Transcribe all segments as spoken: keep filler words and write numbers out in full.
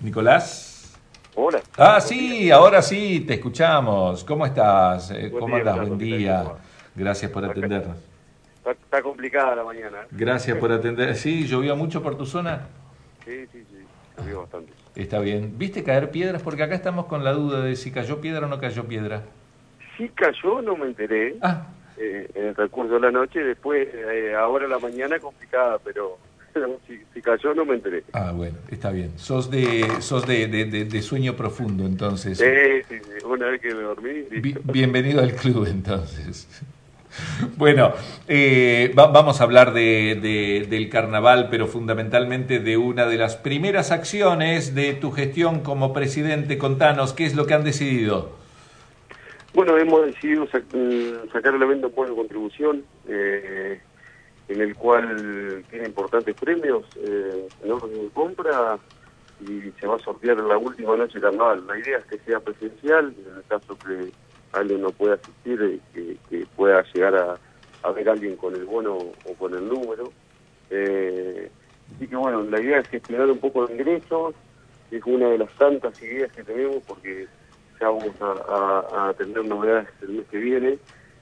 Nicolás. Hola. Ah, sí, ahora sí, te escuchamos. ¿Cómo estás? Eh, Buen ¿Cómo día, andás? Fernando, Buen ¿qué tal? ¿Cómo día. va? Gracias por Acá atendernos. está, está complicada la mañana. Gracias por atender. Sí, llovió mucho por tu zona. Sí, sí, sí, llovió bastante. Está bien. ¿Viste caer piedras? Porque acá estamos con la duda de si cayó piedra o no cayó piedra. Sí cayó, no me enteré Ah, eh, en el transcurso de la noche, después, eh, ahora la mañana complicada, pero si, si cayó no me enteré. ah, bueno, está bien. Sos de, sos de, de, de- de sueño profundo, entonces. Sí, sí, sí, una vez que me dormí, Bi- listo. bienvenido al club, entonces. Bueno, eh, va- vamos a hablar de, de- del carnaval, pero fundamentalmente de una de las primeras acciones de tu gestión como presidente. Contanos, ¿qué es lo que han decidido? Bueno, hemos decidido sac- mm, sacar el evento por contribución, eh, en el cual tiene importantes premios eh, en orden de compra y se va a sortear en la última noche de carnaval. La idea es que sea presencial, en el caso que alguien no pueda asistir, eh, que, que pueda llegar a, a ver a alguien con el bono o con el número. Eh, así que bueno, la idea es gestionar un poco de ingresos, es una de las tantas ideas que tenemos porque ya vamos a, a- a tener novedades el mes que viene,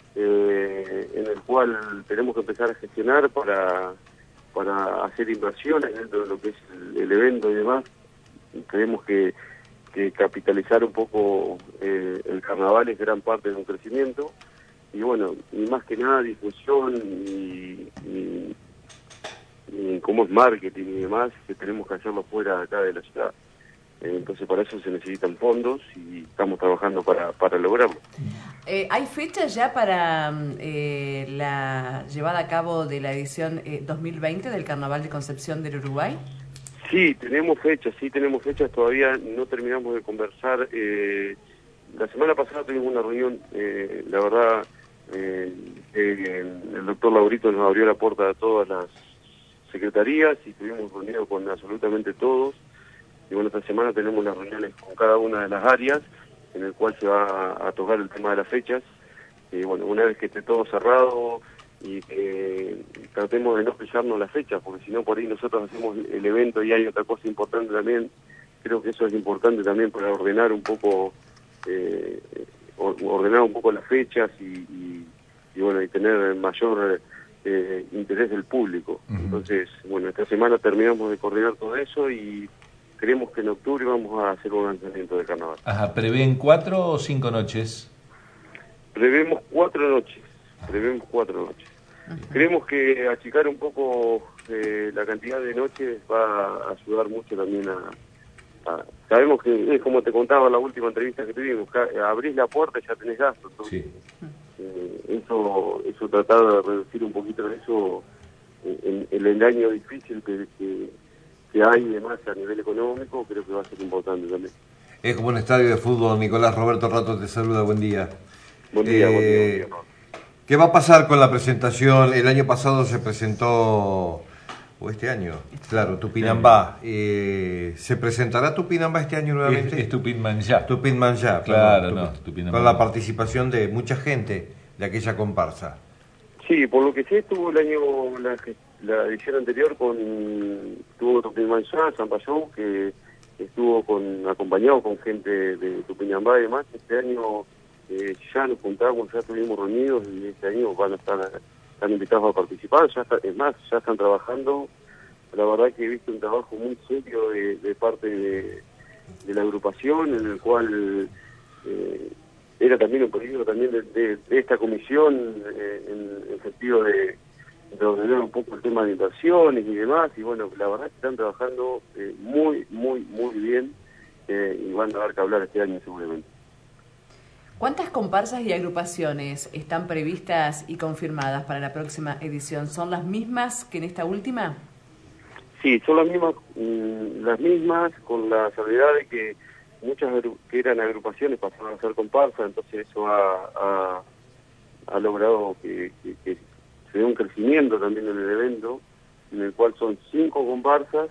eh, en el cual tenemos que empezar a gestionar para, para hacer inversiones dentro de lo que es el, el evento y demás. Creemos que, que capitalizar un poco eh, el carnaval es gran parte de un crecimiento y bueno, y más que nada difusión y, y, y cómo es marketing y demás, que tenemos que hacerlo fuera de acá de la ciudad. Eh, entonces para eso se necesitan fondos y estamos trabajando para, para lograrlo. Eh, ¿Hay fechas ya para mm, eh, la llevada a cabo de la edición eh, dos mil veinte del Carnaval de Concepción del Uruguay? Sí, tenemos fechas, sí tenemos fechas, todavía no terminamos de conversar. Eh, la semana pasada tuvimos una reunión, eh, la verdad, eh, eh, el doctor Laurito nos abrió la puerta a todas las secretarías y estuvimos reunidos con absolutamente todos. Y bueno, esta semana tenemos las reuniones con cada una de las áreas, en el cual se va a, a tocar el tema de las fechas. Y bueno, una vez que esté todo cerrado y que tratemos de no pillarnos las fechas, porque si no por ahí nosotros hacemos el evento y hay otra cosa importante también, creo que eso es importante también para ordenar un poco, eh, ordenar un poco las fechas y, y, y bueno, y tener mayor eh, interés del público. Uh-huh. Entonces, bueno, esta semana terminamos de coordinar todo eso y creemos que en octubre vamos a hacer un lanzamiento de carnaval. Ajá, ¿prevén cuatro o cinco noches? Prevemos cuatro noches, prevemos cuatro noches. Uh-huh. Creemos que achicar un poco eh, la cantidad de noches va a ayudar mucho también a, a... Sabemos que es como te contaba en la última entrevista que tuvimos, abrís la puerta y ya tenés gasto. Entonces, sí. eh, eso, eso tratar de reducir un poquito eso en, en el año difícil que, que, que hay y demás a nivel económico, creo que va a ser importante también. Es como un estadio de fútbol. Nicolás Roberto Rato te saluda, buen día. Buen día, eh, buen día, buen día. No. ¿Qué va a pasar con la presentación? El año pasado se presentó, o este año, claro, Tupinambá. Eh, ¿Se presentará Tupinambá este año nuevamente? Es, es Tupinmanjá. Tupinmanjá, claro, perdón, no, Tupinambá. Con la participación de mucha gente de aquella comparsa. Sí, por lo que sé, estuvo el año, la, la edición anterior con, tuvo Tupinmanjá, Zampayón, que estuvo con acompañado con gente de Tupinambá y demás. Este año eh, ya nos juntamos, ya estuvimos reunidos y este año van a estar, están invitados a participar. Ya está, es más, ya están trabajando. La verdad que he visto un trabajo muy serio de, de parte de, de la agrupación, en el cual eh, era también un pedido también de, de, de esta comisión eh, en el sentido de de ordenar un poco el tema de inversiones y demás, y bueno, la verdad es que están trabajando eh, muy, muy, muy bien eh, y van a dar que hablar este año seguramente. ¿Cuántas comparsas y agrupaciones están previstas y confirmadas para la próxima edición? ¿Son las mismas que en esta última? Sí, son las mismas, mmm, las mismas con la salvedad de que muchas que eran agrupaciones pasaron a ser comparsas, entonces eso ha, ha, ha logrado que, que, que se ve un crecimiento también en el evento, en el cual son cinco comparsas,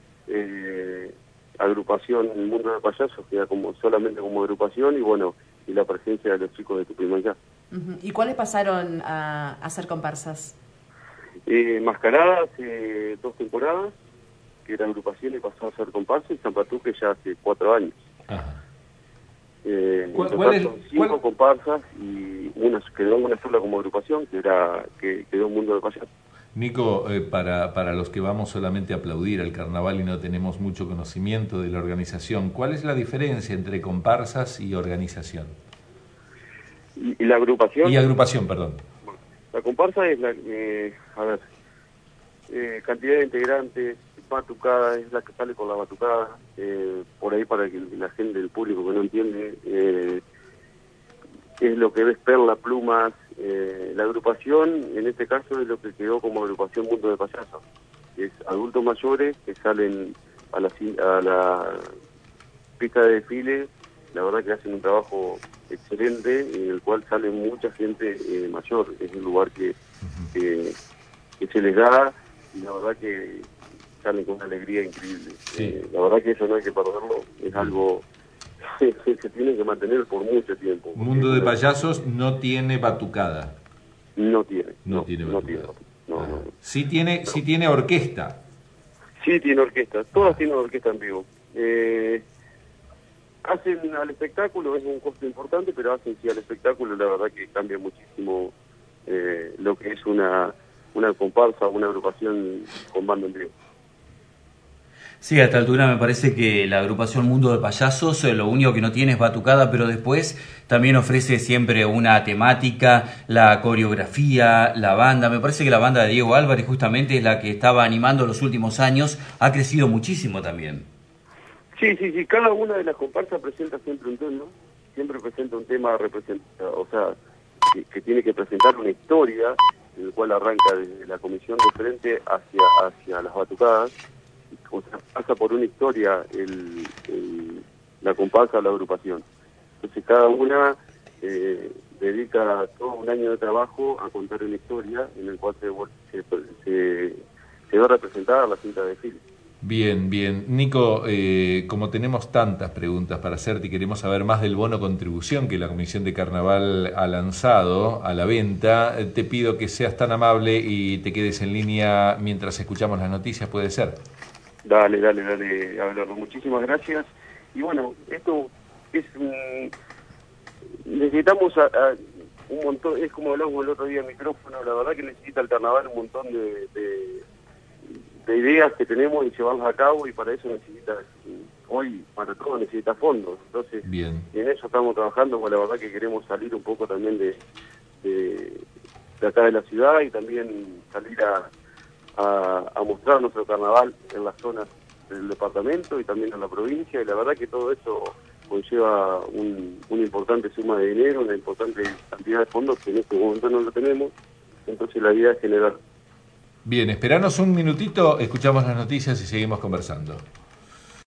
eh, agrupación El Mundo de Payasos, queda como solamente como agrupación, y bueno, y la presencia de los chicos de Tupinmanjá. Uh-huh. ¿Y cuáles pasaron a, a ser comparsas? Eh, Mascaradas, eh, dos temporadas, que era agrupación y pasó a ser comparsa, y San Patuque ya hace cuatro años. Ajá. Eh, ¿Cuál, en cuál total es, son cinco cuál... comparsas y una quedó una sola como agrupación, que era que quedó Mundo de Payasos. Nico, eh, para, para los que vamos solamente a aplaudir al carnaval y no tenemos mucho conocimiento de la organización, ¿cuál es la diferencia entre comparsas y organización? Y, y la agrupación... Y agrupación, perdón. Bueno, la comparsa es la... Eh, a ver, eh, cantidad de integrantes, batucada, es la que sale con la batucada, eh, por ahí para que la gente, el público que no entiende, eh, es lo que ves, perla, plumas. Eh, la agrupación, en este caso, es lo que quedó como agrupación Mundo de Payasos, es adultos mayores que salen a la, a la pista de desfile. La verdad que hacen un trabajo excelente, en el cual sale mucha gente eh, mayor. Es un lugar que, que, que se les da, y la verdad que salen con una alegría increíble. Sí. Eh, la verdad que eso no hay que perderlo, es algo que se tiene que mantener por mucho tiempo. Mundo de Payasos no tiene batucada. No tiene. No, No, tiene no batucada. tiene. No, Ah. no. Sí tiene, sí tiene orquesta. Sí tiene orquesta, todas tienen orquesta en vivo. Eh, hacen al espectáculo, es un costo importante, pero hacen sí al espectáculo, la verdad que cambia muchísimo eh, lo que es una, una comparsa, una agrupación con banda en vivo. Sí, a esta altura me parece que la agrupación Mundo de Payasos eh, lo único que no tiene es batucada, pero después también ofrece siempre una temática, la coreografía, la banda. Me parece que la banda de Diego Álvarez justamente es la que estaba animando los últimos años, ha crecido muchísimo también. Sí, sí, sí, cada una de las comparsas presenta siempre un tema, siempre presenta un tema, representa, o sea, que, que tiene que presentar una historia, en el cual arranca desde la comisión de frente hacia, hacia las batucadas. O sea, pasa por una historia el, el, la comparsa o la agrupación. Entonces cada una eh, dedica todo un año de trabajo a contar una historia en el cual se, se, se, se va a representar la cinta de desfile. Bien, bien. Nico, eh, como tenemos tantas preguntas para hacerte y queremos saber más del bono contribución que la Comisión de Carnaval ha lanzado a la venta, te pido que seas tan amable y te quedes en línea mientras escuchamos las noticias, ¿puede ser? Dale, dale, dale, Abelardo. Muchísimas gracias. Y bueno, esto es... Um, necesitamos a, a un montón, es como hablamos el otro día en micrófono, la verdad que necesita el carnaval un montón de, de, de ideas que tenemos y llevarlas a cabo, y para eso necesita, hoy para todo necesita fondos. Entonces, bien, en eso estamos trabajando, porque la verdad que queremos salir un poco también de, de, de acá de la ciudad, y también salir a... A, a mostrar nuestro carnaval en las zonas del departamento y también en la provincia, y la verdad que todo eso conlleva un, una importante suma de dinero, una importante cantidad de fondos que en este momento no lo tenemos. Entonces la idea es generar. Bien, esperanos un minutito, escuchamos las noticias y seguimos conversando.